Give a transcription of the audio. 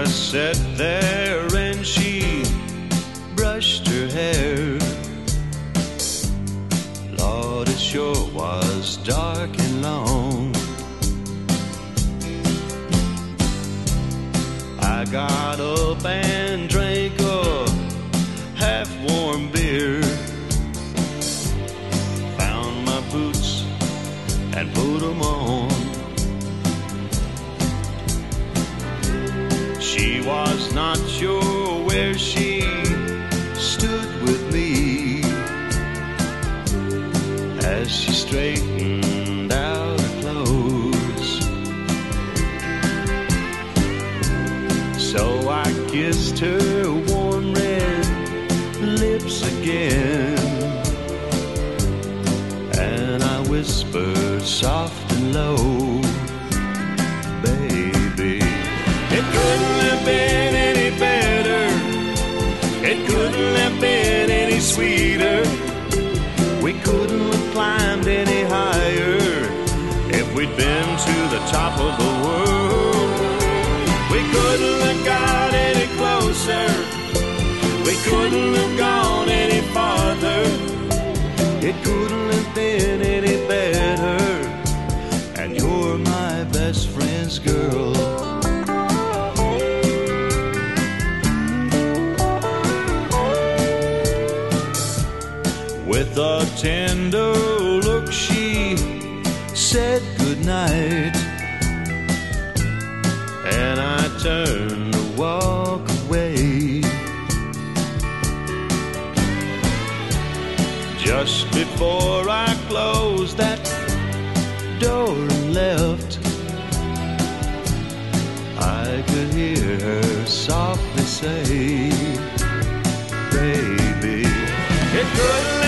just sat there and she brushed her hair. Lord, it sure was dark and long. I got up and drank a half-warm beer, found my boots and put them on. She was not sure where she stood with me as she straightened out her clothes. So I kissed her warm red lips again, and I whispered soft and low, baby, it couldn't have been any better, it couldn't have been any sweeter, we couldn't have climbed any higher if we'd been to the top of the world. We couldn't have got any closer, we couldn't have gone any farther, it couldn't have been any better, and you're my best friend's girl. With a tender look she said goodnight, and I turned to walk away. Just before I closed that door and left, I could hear her softly say, baby, it couldn't